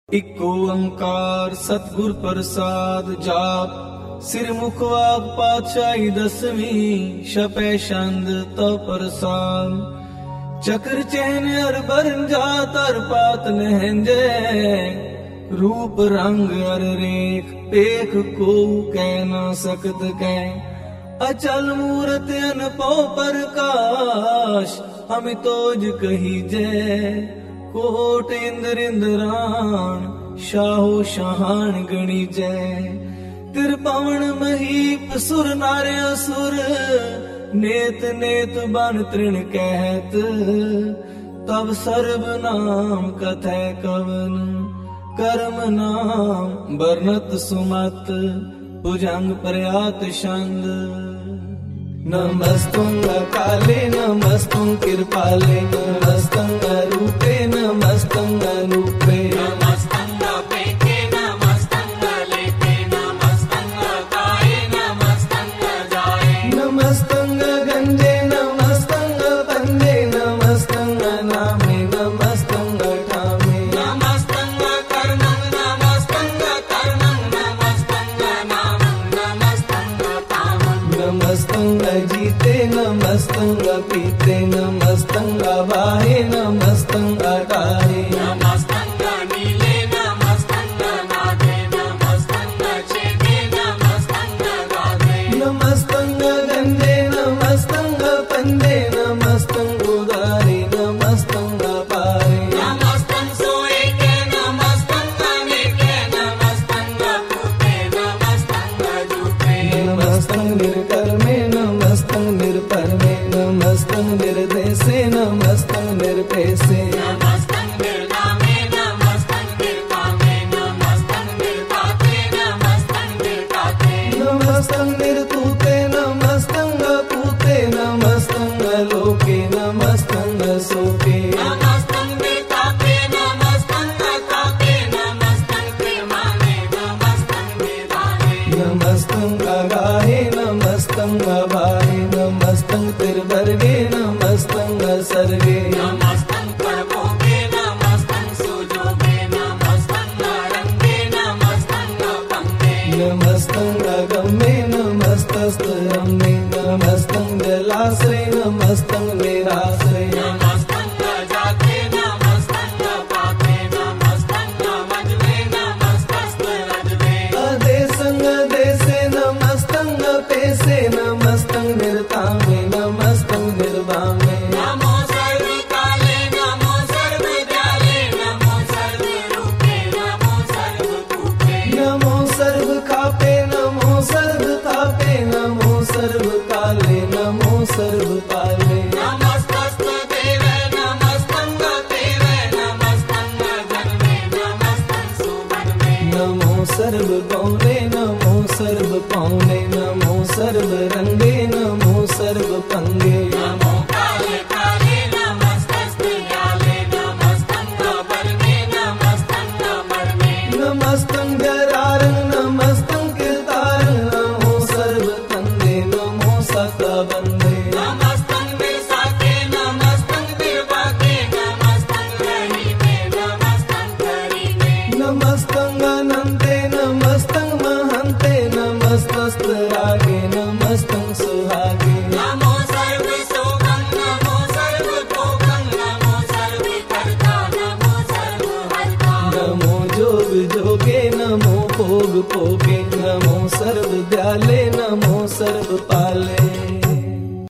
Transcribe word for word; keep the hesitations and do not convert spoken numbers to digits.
इक ओंकार सतगुर प्रसाद जाप सिर मुखवाग पातशाही दसवीं छपै छंद तो प्रसाद चक्र चैन अर बरन जात अर पात नहंजे रूप रंग अर रेख पेख को कह न सकत कह अचल मूरत अनपो प्रकाश हम तोज कही जय कोट इंद्र इंद्राण शाहो शाहान गणी जय तिर पवन महीप सुर नारे असुर नेत नेत बन तृण कहत तब सर्व नाम कथै कवन कर्म नाम बरनत सुमत भुजंग प्रयात छंद नमस्तुं काले नमस्तुं कृपाले नमस्तुं रूपे नमस्तुं अनूपे नमस्तुं पेखे नमस्तुं लेखे नमस्तुं काये नमस्तुं जाये नमस्तुं गंजे नमस्तुं बंदे नमस्तुं नामे नमस्तुं ठामे नमस्तुं कर्मं नमस्तुं कर्मं नमस्तुं नामं नमस्तुं तामं नमस्तुं जीते नमस्तुं पीते नमस्तुं वाहे नमस्तुं अटाहे नमस्तुं नीले नमस्तुं नादे नमस्तुं छेदे नमस्तुं गाधे नमस्तुं गंजे नमस्तुं पंदे नमस्तुं उदारे नमस्तुं अपारे नमस्तुं सोए के नमस्तुं अनेके नमस्तुं पूते नमस्तुं जूते नमस्तुं निर्कर्मे नमस्तुं निर्परमे नमस्तुं निर्देशे नमस्तुं निर्पेशे नमस्तुं निर्नामे नमस्तुं निर्कामे नमस्तुं निर्पाते नमस्तुं निर्काते नमस्तुं निर्तूते नमस्तुं अपूते नमस्तुं अलोके नमस्तुं अशोके नमस्तुं निर्तापे नमस्तुं अतापे नमस्तुं निर्माणे नमस्तुं निधाने नमस्तुं अगाहे नमस्तुं अभाहे नमस्तुं तिर्वर्गे नमस्तुं असर्गे नमस्तुं परमोगे नमस्तुं सुजोगे नमस्तुं रंगे नमस्तुं पंगे नमस्तुं अगम्ये नमस्तस्तरम्ये नमस्तुं जलाश्रये नमस्तुं निराश्रये नमस्तुं जाते नमस्तुं पाते नमस्तुं मजवे नमस्तस्त्रजवे अदेशं अदेशे नमस्तुं अपेशे नमस्तुं निर्तामे नमस्तुं निर्वामे नमो सर्वकाले नमो सर्वदयाले नमो सर्वरूपे नमो सर्वभूते नमो सर्वखापे नमो सर्वतापे नमो सर्वकाले नमो सर्वपाले नमस्तस्त्वदेव नमस्तं देव नमस्तं जन्मे नमस्तं सुवर्णे नमो सर्वगौणे नमो सर्वपौने नमो सर्वरंगे नमो सर्वपंगे नमो काले काले नमस्तस्त्वयाले नमस्तं वर्णे नमस्तं मर्मे नमस्तं जरारं नमस्तं कीर्तारं नमो सर्वतन्दे नमो सकबन्दे नमस्तं विसाखे नमस्तं विवाके नमस्तं रहीमे नमस्तं करीमे नमस्तं अनन्ते नमस्तं महन्ते नमस्तस्तरागे नमस्तं सुहागे नमो सर्वसोगं नमो सर्वभोगं नमो सर्वकर्ता नमो सर्वहर्ता नमो जोग जोगे नमो भोग भोगे नमो सर्वदयाले नमो सर्वपाले